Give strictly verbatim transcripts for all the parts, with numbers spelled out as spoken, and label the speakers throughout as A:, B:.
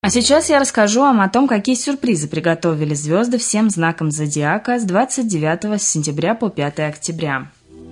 A: А сейчас я расскажу вам о том, какие сюрпризы приготовили звезды всем знакам зодиака с двадцать девятого сентября по пятое октября.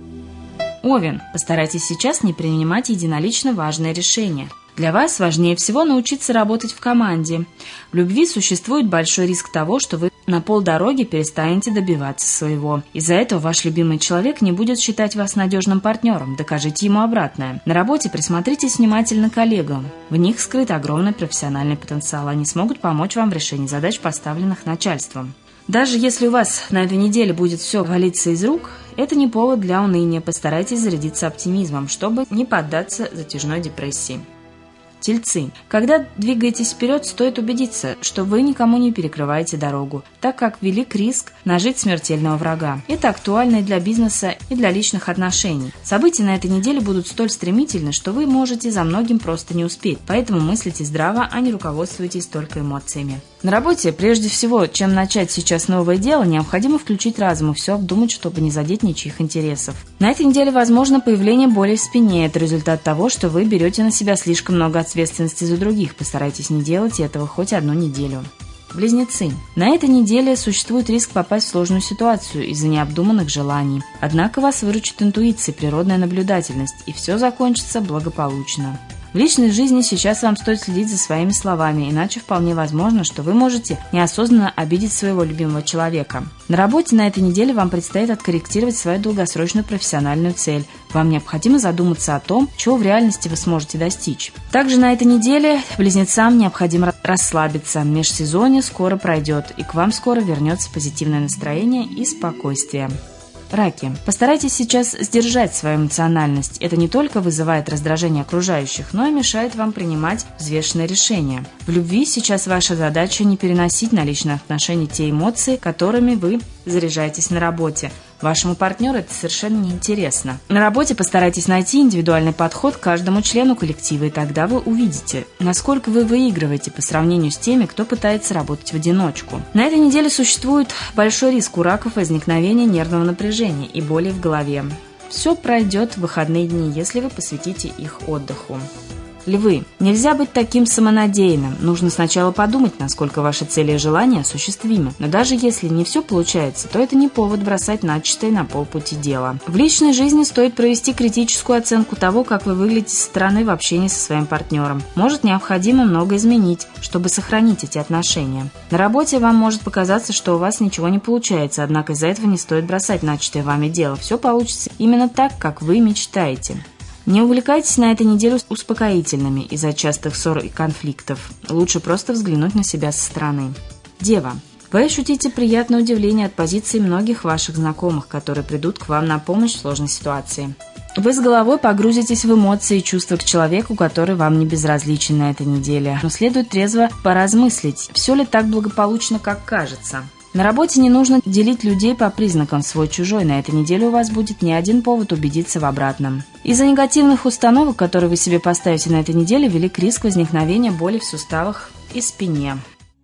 A: Овен, постарайтесь сейчас не принимать единолично важные решения. Для вас важнее всего научиться работать в команде. В любви существует большой риск того, что вы на полдороги перестанете добиваться своего. Из-за этого ваш любимый человек не будет считать вас надежным партнером, докажите ему обратное. На работе присмотритесь внимательно к коллегам. В них скрыт огромный профессиональный потенциал, они смогут помочь вам в решении задач, поставленных начальством. Даже если у вас на этой неделе будет все валиться из рук, это не повод для уныния, постарайтесь зарядиться оптимизмом, чтобы не поддаться затяжной депрессии. Тельцы. Когда двигаетесь вперед, стоит убедиться, что вы никому не перекрываете дорогу, так как велик риск нажить смертельного врага. Это актуально и для бизнеса, и для личных отношений. События на этой неделе будут столь стремительны, что вы можете за многим просто не успеть, поэтому мыслите здраво, а не руководствуйтесь только эмоциями. На работе, прежде всего, чем начать сейчас новое дело, необходимо включить разум и все обдумать, чтобы не задеть ничьих интересов. На этой неделе возможно появление боли в спине. Это результат того, что вы берете на себя слишком много ответственности за других. Постарайтесь не делать этого хоть одну неделю. Близнецы. На этой неделе существует риск попасть в сложную ситуацию из-за необдуманных желаний. Однако вас выручит интуиция, природная наблюдательность, и все закончится благополучно. В личной жизни сейчас вам стоит следить за своими словами, иначе вполне возможно, что вы можете неосознанно обидеть своего любимого человека. На работе на этой неделе вам предстоит откорректировать свою долгосрочную профессиональную цель. Вам необходимо задуматься о том, чего в реальности вы сможете достичь. Также на этой неделе близнецам необходимо расслабиться. Межсезонье скоро пройдет, и к вам скоро вернется позитивное настроение и спокойствие. Раки. Постарайтесь сейчас сдержать свою эмоциональность. Это не только вызывает раздражение окружающих, но и мешает вам принимать взвешенные решения. В любви сейчас ваша задача не переносить на личные отношения те эмоции, которыми вы заряжаетесь на работе. Вашему партнеру это совершенно неинтересно. На работе постарайтесь найти индивидуальный подход к каждому члену коллектива, и тогда вы увидите, насколько вы выигрываете по сравнению с теми, кто пытается работать в одиночку. На этой неделе существует большой риск у раков возникновения нервного напряжения и боли в голове. Все пройдет в выходные дни, если вы посвятите их отдыху. Львы. Нельзя быть таким самонадеянным. Нужно сначала подумать, насколько ваши цели и желания осуществимы. Но даже если не все получается, то это не повод бросать начатое на полпути дела. В личной жизни стоит провести критическую оценку того, как вы выглядите со стороны в общении со своим партнером. Может, необходимо много изменить, чтобы сохранить эти отношения. На работе вам может показаться, что у вас ничего не получается, однако из-за этого не стоит бросать начатое вами дело. Все получится именно так, как вы мечтаете. Не увлекайтесь на этой неделе успокоительными из-за частых ссор и конфликтов. Лучше просто взглянуть на себя со стороны. Дева. Вы ощутите приятное удивление от позиции многих ваших знакомых, которые придут к вам на помощь в сложной ситуации. Вы с головой погрузитесь в эмоции и чувства к человеку, который вам не безразличен на этой неделе. Но следует трезво поразмыслить, все ли так благополучно, как кажется. На работе не нужно делить людей по признакам свой-чужой. На этой неделе у вас будет не один повод убедиться в обратном. Из-за негативных установок, которые вы себе поставите на этой неделе, велик риск возникновения боли в суставах и спине.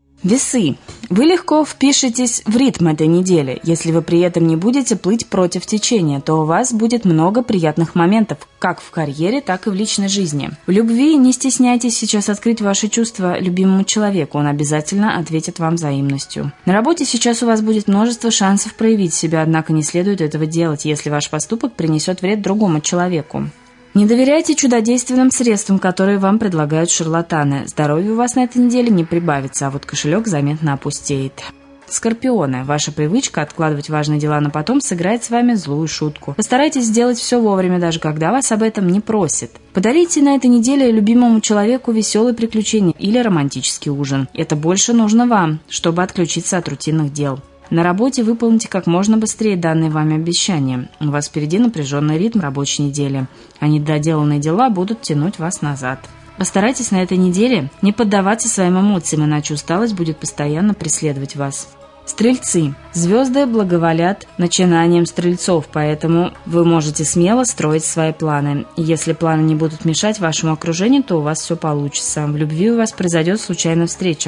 A: Весы. Вы легко впишетесь в ритм этой недели. Если вы при этом не будете плыть против течения, то у вас будет много приятных моментов, как в карьере, так и в личной жизни. В любви не стесняйтесь сейчас открыть ваши чувства любимому человеку, он обязательно ответит вам взаимностью. На работе сейчас у вас будет множество шансов проявить себя, однако не следует этого делать, если ваш поступок принесет вред другому человеку. Не доверяйте чудодейственным средствам, которые вам предлагают шарлатаны. Здоровье у вас на этой неделе не прибавится, а вот кошелек заметно опустеет. Скорпионы. Ваша привычка откладывать важные дела на потом сыграет с вами злую шутку. Постарайтесь сделать все вовремя, даже когда вас об этом не просят. Подарите на этой неделе любимому человеку веселые приключения или романтический ужин. Это больше нужно вам, чтобы отключиться от рутинных дел. На работе выполните как можно быстрее данные вами обещания. У вас впереди напряженный ритм рабочей недели, а недоделанные дела будут тянуть вас назад. Постарайтесь на этой неделе не поддаваться своим эмоциям, иначе усталость будет постоянно преследовать вас. Стрельцы. Звезды благоволят начинаниям стрельцов, поэтому вы можете смело строить свои планы. Если планы не будут мешать вашему окружению, то у вас все получится. В любви у вас произойдет случайная встреча.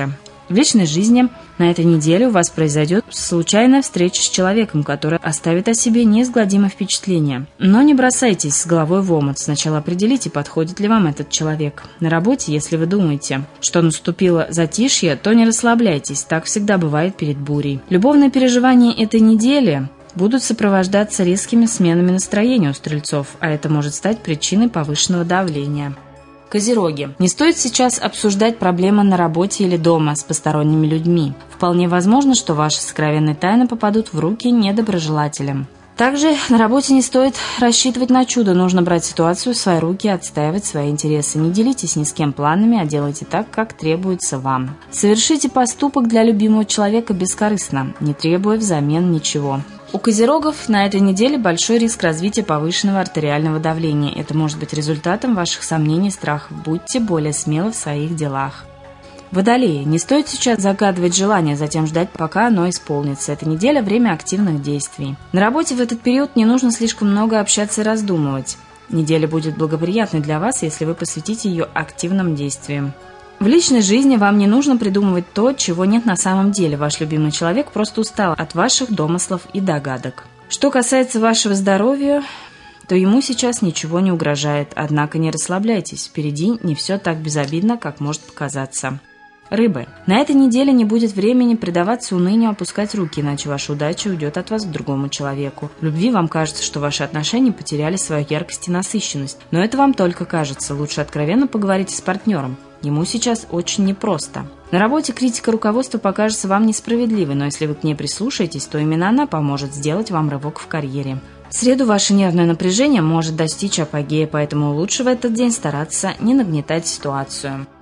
A: В личной жизни на этой неделе у вас произойдет случайная встреча с человеком, который оставит о себе неизгладимое впечатление. Но не бросайтесь с головой в омут. Сначала определите, подходит ли вам этот человек. На работе, если вы думаете, что наступило затишье, то не расслабляйтесь. Так всегда бывает перед бурей. Любовные переживания этой недели будут сопровождаться резкими сменами настроения у стрельцов, а это может стать причиной повышенного давления. Козероги. Не стоит сейчас обсуждать проблемы на работе или дома с посторонними людьми. Вполне возможно, что ваши сокровенные тайны попадут в руки недоброжелателям. Также на работе не стоит рассчитывать на чудо, нужно брать ситуацию в свои руки и отстаивать свои интересы. Не делитесь ни с кем планами, а делайте так, как требуется вам. Совершите поступок для любимого человека бескорыстно, не требуя взамен ничего. У козерогов на этой неделе большой риск развития повышенного артериального давления. Это может быть результатом ваших сомнений и страхов. Будьте более смелы в своих делах. Водолеи. Не стоит сейчас загадывать желание, затем ждать, пока оно исполнится. Эта неделя – время активных действий. На работе в этот период не нужно слишком много общаться и раздумывать. Неделя будет благоприятной для вас, если вы посвятите ее активным действиям. В личной жизни вам не нужно придумывать то, чего нет на самом деле. Ваш любимый человек просто устал от ваших домыслов и догадок. Что касается вашего здоровья, то ему сейчас ничего не угрожает. Однако не расслабляйтесь, впереди не все так безобидно, как может показаться. Рыбы. На этой неделе не будет времени предаваться унынию, опускать руки, иначе ваша удача уйдет от вас к другому человеку. В любви вам кажется, что ваши отношения потеряли свою яркость и насыщенность. Но это вам только кажется. Лучше откровенно поговорите с партнером. Ему сейчас очень непросто. На работе критика руководства покажется вам несправедливой, но если вы к ней прислушаетесь, то именно она поможет сделать вам рывок в карьере. В среду ваше нервное напряжение может достичь апогея, поэтому лучше в этот день стараться не нагнетать ситуацию.